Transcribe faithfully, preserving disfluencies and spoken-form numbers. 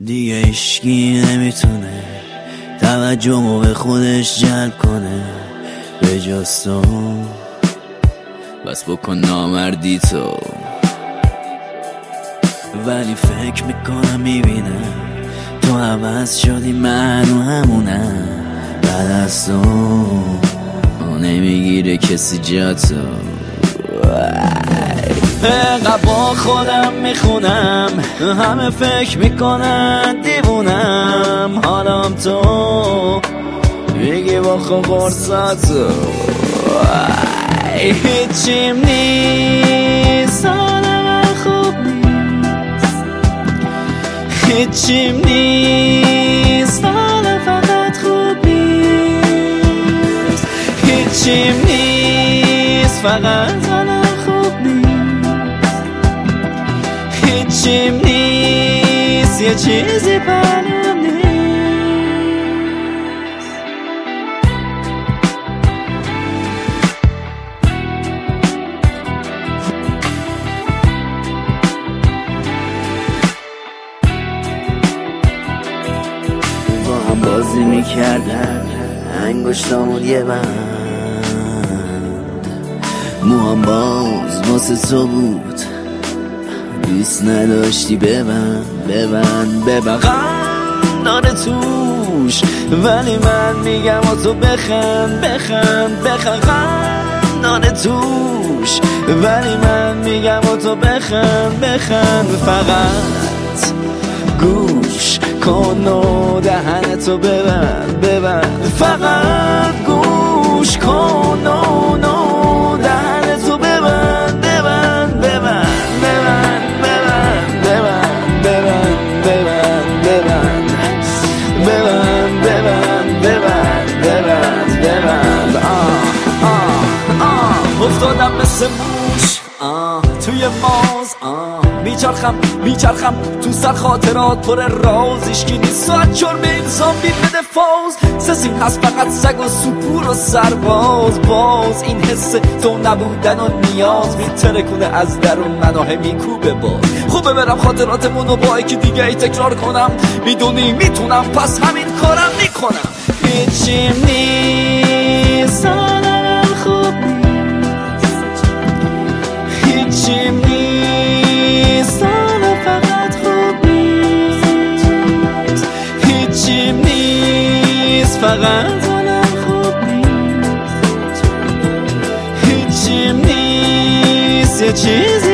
دیگه هیچکی نمیتونه توجهمو به خودش جلب کنه به جز تو، بس بکن نامردی تو. ولی فکر میکنم میبینم تو عوض شدی، منو همونم. بعد از تو نمیگیره کسی جا تو. انقدر با خودم میخونم، همه فکر میکنن دیوونم. حالم تو میگی با خود قرصاتو هیچیم نیست، حالم خوب نیست. هیچیم نیست، حالم فقط خوب نیست. هیچیم نیست، فقط حالم خوب نیست. هیچیم نیست، یه چیزی پنهون نیست. با هم بازی میکردن انگشتامون یه بند، موام باز واسه تو بود، دوست نداشتی ببند ببند ببند. غم داره توش ولی من میگم و تو بخند بخند بخند. غم داره توش ولی من میگم و تو بخند بخند. فقط گوش کن و دهنتو ببند ببند. فقط گوش کن و دهنتو ببند ببند ببند ببند ببند ببند ببند ببند ببند ببند ببند ببند ببند. آه آه آه افتادم مثل موش آه توی ماز آه. میچرخم میچرخم تو سر خاطرات پر راز. اشکی نیست ساعت چرم انسان بید بده فاز. سسیم هست فقط سگ و سپور و سرباز. باز این حس تو نبودن و نیاز میترکونه از درون منو میکوبه باز. خوبه برم خاطراتمونو با یکی دیگه ای تکرار کنم. میدونی میتونم پس همین کارم میکنم. هیچیم نیست، حالم خوب نیست. هیچیم نیست، حالم فقط خوب نیست. هیچیم نیست، فقط حالم خوب نیست. هیچیم نیست، یه چیزی